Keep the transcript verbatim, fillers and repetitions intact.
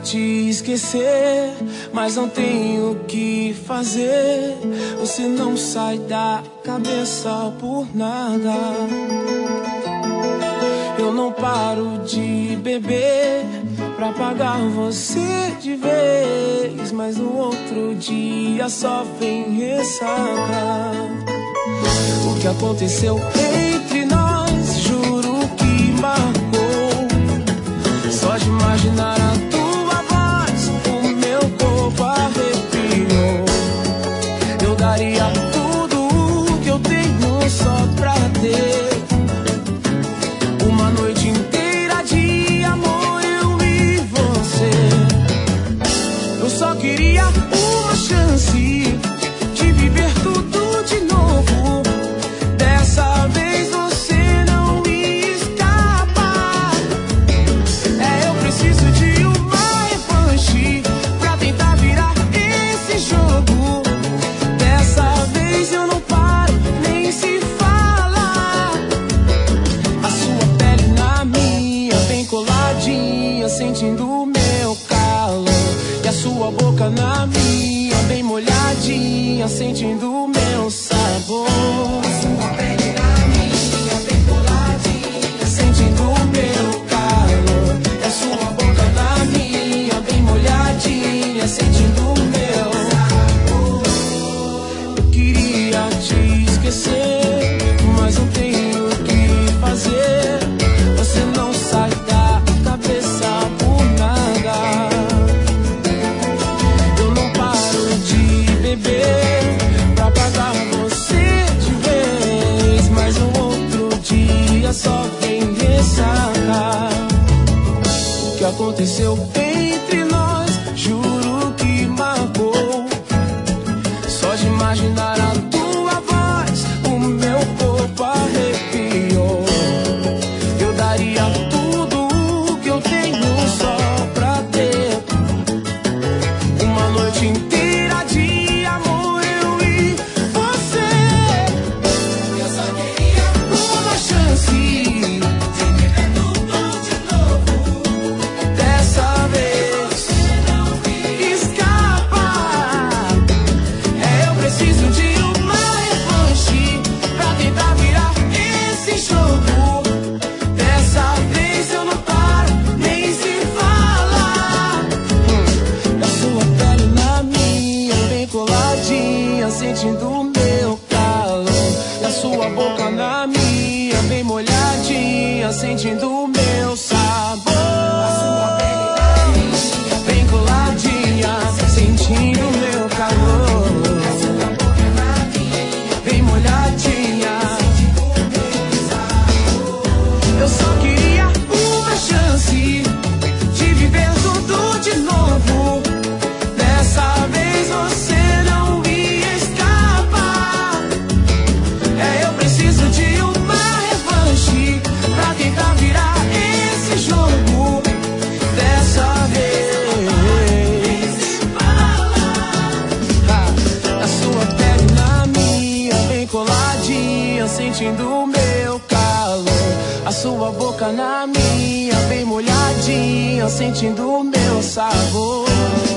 te esquecer, mas não tenho o que fazer. Você não sai da cabeça por nada. Eu não paro de beber pra pagar você de vez, mas no outro dia só vem ressaca. O que aconteceu entre nós, juro que marcou. Só de imaginar a tua voz, o meu corpo arrepiou. Eu daria tudo o que eu tenho só pra ter uma noite inteira de amor, eu e você. Eu só queria uma chance de viver tudo de novo. Dessa vez você não me escapa. É, eu preciso de uma revanche pra tentar virar esse jogo. Dessa vez eu não paro nem se fala. A sua pele na minha, bem coladinha, sentindo o meu calor. E a sua boca na minha, bem molhadinha, sentindo o meu sabor. A sua pele na minha, bem coladinha, sentindo o meu calor. E a sua boca na minha, bem molhadinha, sentindo o meu sabor. Eu queria te esquecer, mas não tenho o que fazer. Você não sai da cabeça por nada. Eu não paro de beber pra pagar você de vez, mas no outro dia só vem ressaca. O que aconteceu entre nós, juro que marcou. Só de imaginar a tua voz, o meu corpo arrepiou. Eu daria tudo o que eu tenho só pra ter uma noite inteira de amor, eu e você. Eu só queria uma chance de viver tudo de novo. Dessa vez você não me escapa. É, eu preciso de uma revanche pra tentar virar esse jogo. Dessa vez eu não paro nem se fala. Da sua pele na minha, bem coladinha, sentindo o meu calor. Da sua boca na minha, bem molhadinha, sentindo o meu sabor. A sua pele na minha, bem coladinha, sentindo o meu calor. Da sua boca na minha, bem molhadinha, sentindo o meu sabor. Eu só queria uma chance de viver tudo de novo. Dessa vez você não me escapa. É, eu preciso de uma revanche pra tentar virar esse jogo. Dessa vez a sua pele na minha, bem coladinha, sentindo o meu calor. A sua boca na minha, bem molhadinha, sentindo o meu sabor.